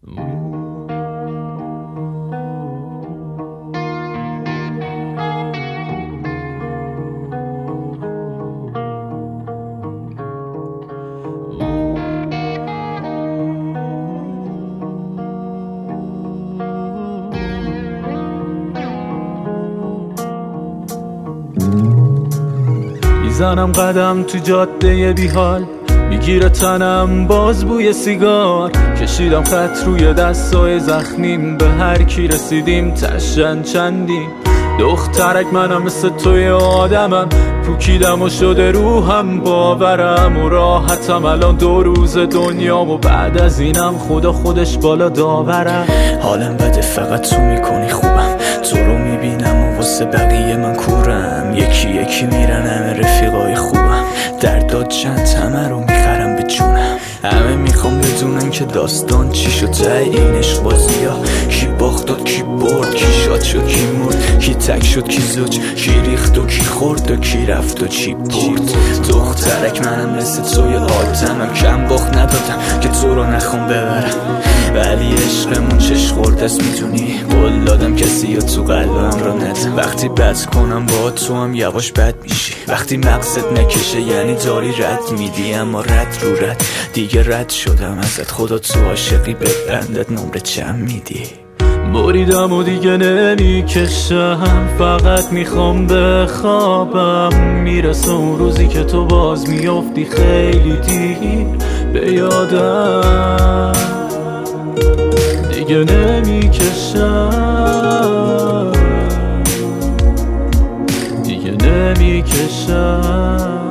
میزنم قدم تو جاده بیحال، میگیره تنم باز بوی سیگار. کشیدم خط روی دستای زخمیم، به هر کی رسیدیم تشن چندیم. دخترک منم مثل توی آدمم، پوکیدم و شده روحم باورم و راحتم الان 2 روز دنیام و بعد از اینم خدا خودش بالا داورم. حالم بده فقط تو میکنی خوبم، تو رو میبینم و واسه بقیه من کورم. یکی یکی میرن همه رفیقای خوبم، درداد چند همه رو میخرم به جونم. همه میخوام بدونن که داستان چی شد ته این عشق بازی ها. کی باخت و کی برد، کی شاد شد کی مرد، کی تک شد کی زوج، کی ریخت و کی خورد و کی رفت و چی برد. دخترک منم مثل توی آدمم، کم باخت ندادم که تو رو نخوام ببرم. ولی عشقمون چش خورد است میدونی، قول دادم کسی یا تو قلبم رو ندم. وقتی بد کنم با تو هم یواش بد میشی، وقتی مغزت نکشه یعنی داری رد میدی. اما رد رو رد دیگه رد شدم ازت، خدا تو عاشقی به بندت نمره چند میدی. بریدم و دیگه نمیکشم، فقط میخوام بخوابم. میرسه اون روزی که تو باز میافتی خیلی دیر به یادم. دیگه نمیکشم، دیگه نمیکشم.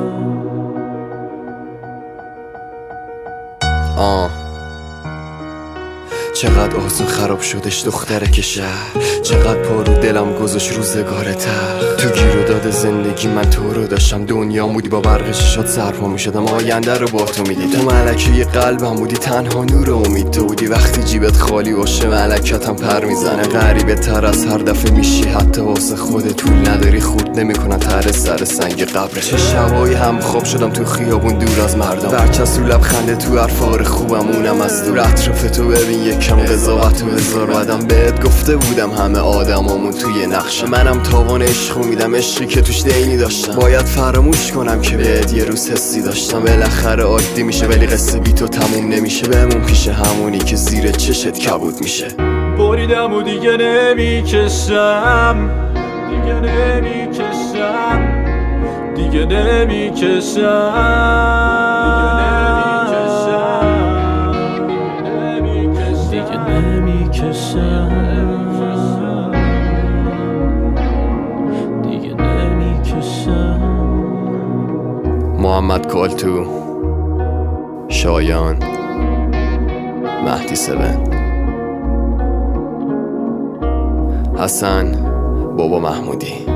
چقدر آسون خراب شدش دخترک شهر، چقدر پارو دلم گذاشت روزگار تر. تو گیر و داد زندگی من تو رو داشتم، دنیا بودی با برق شیشات سرپا میشدم، آینده رو با تو میدیدم. تو ملکه قلبم بودی، تنها نور امید تو بودی. وقتی جیبت خالی باشه ملکتم پر میزنه، غریبه تر از هر دفعه میشی. حتی واسه خودت طول نداری، خورد نمیکنن تر سر سنگ قبره. چه شبایی هم خواب شدم تو خیابون دور از مردم، برچسب رو لبخنده تو حرفار خوبم اونم از دور. اطراف تو ببین یکم قضاوت و هزار بدم، بهت گفته بودم همه آدمامون توی نقشه. منم تاوان عشقو میدم، عشقی که توش دینی داشتم. باید فراموش کنم که بهت یه روز حسی داشتم. بالاخره عادی میشه ولی قصه بی تو تموم نمیشه. بمون پیش همونی که زیر چشت کبود میشه. بریدم و دیگه نمیکشم، دیگه نمیکشم، دیگه نمیکشم. محمد کالتو، شایان، مهدی 7، حسن، بابا محمودی.